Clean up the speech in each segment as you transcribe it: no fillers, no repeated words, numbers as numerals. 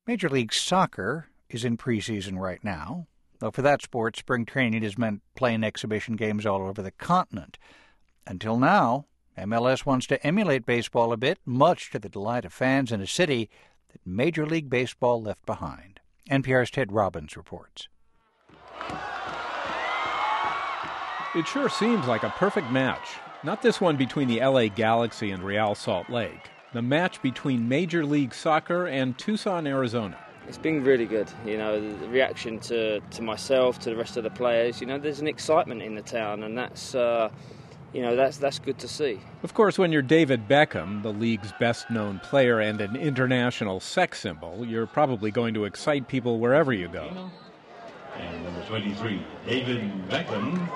Major League Soccer is in preseason right now, though for that sport, spring training has meant playing exhibition games all over the continent. Until now, MLS wants to emulate baseball a bit, much to the delight of fans in a city that Major League Baseball left behind. NPR's Ted Robbins reports. It sure seems like a perfect match. Not this one between the LA Galaxy and Real Salt Lake. The match between Major League Soccer and Tucson, Arizona. It's been really good. The reaction to myself, to the rest of the players, there's an excitement in the town, and that's good to see. Of course, when you're David Beckham, the league's best-known player and an international sex symbol, you're probably going to excite people wherever you go. And number 23, David Beckham.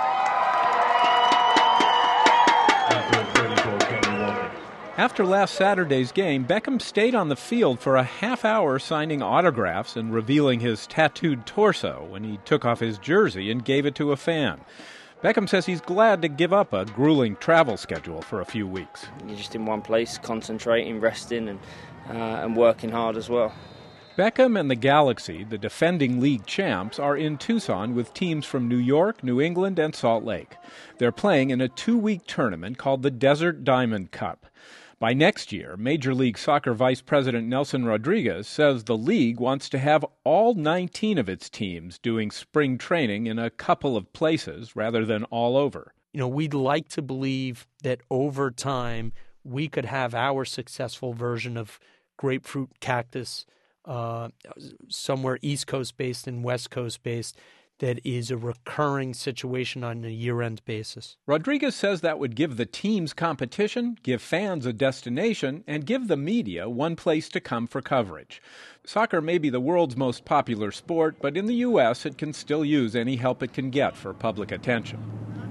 After last Saturday's game, Beckham stayed on the field for a half hour signing autographs and revealing his tattooed torso when he took off his jersey and gave it to a fan. Beckham says he's glad to give up a grueling travel schedule for a few weeks. You're just in one place, concentrating, resting, and working hard as well. Beckham and the Galaxy, the defending league champs, are in Tucson with teams from New York, New England, and Salt Lake. They're playing in a 2-week tournament called the Desert Diamond Cup. By next year, Major League Soccer Vice President Nelson Rodriguez says the league wants to have all 19 of its teams doing spring training in a couple of places rather than all over. We'd like to believe that over time we could have our successful version of grapefruit cactus somewhere East Coast based and West Coast based that is a recurring situation on a year-end basis. Rodriguez says that would give the teams competition, give fans a destination, and give the media one place to come for coverage. Soccer may be the world's most popular sport, but in the U.S. it can still use any help it can get for public attention.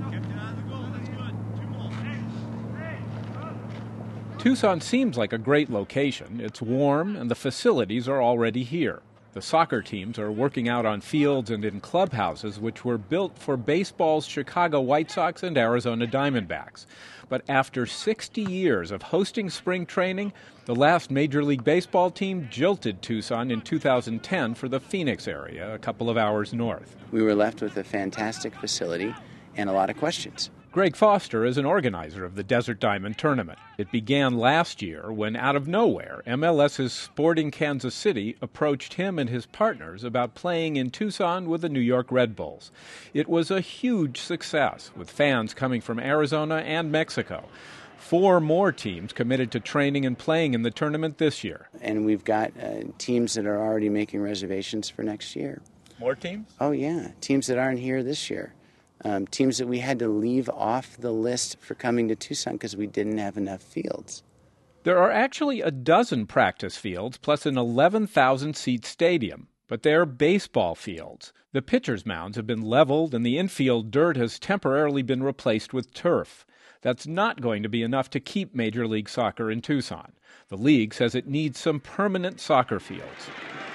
Tucson seems like a great location. It's warm, and the facilities are already here. The soccer teams are working out on fields and in clubhouses which were built for baseball's Chicago White Sox and Arizona Diamondbacks. But after 60 years of hosting spring training, the last Major League Baseball team jilted Tucson in 2010 for the Phoenix area, a couple of hours north. We were left with a fantastic facility and a lot of questions. Greg Foster is an organizer of the Desert Diamond Tournament. It began last year when, out of nowhere, MLS's Sporting Kansas City approached him and his partners about playing in Tucson with the New York Red Bulls. It was a huge success, with fans coming from Arizona and Mexico. 4 more teams committed to training and playing in the tournament this year. And we've got teams that are already making reservations for next year. More teams? Oh, yeah. Teams that aren't here this year. Teams that we had to leave off the list for coming to Tucson because we didn't have enough fields. There are actually a dozen practice fields plus an 11,000-seat stadium, but they're baseball fields. The pitcher's mounds have been leveled and the infield dirt has temporarily been replaced with turf. That's not going to be enough to keep Major League Soccer in Tucson. The league says it needs some permanent soccer fields.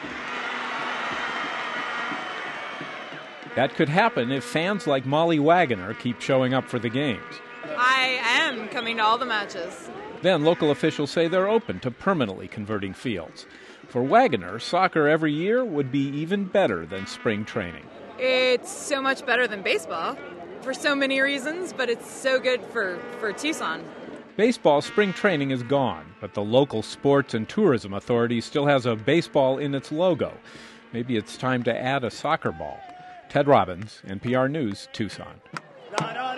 That could happen if fans like Molly Wagoner keep showing up for the games. I am coming to all the matches. Then local officials say they're open to permanently converting fields. For Wagoner, soccer every year would be even better than spring training. It's so much better than baseball for so many reasons, but it's so good for Tucson. Baseball spring training is gone, but the local sports and tourism authority still has a baseball in its logo. Maybe it's time to add a soccer ball. Ted Robbins, NPR News, Tucson.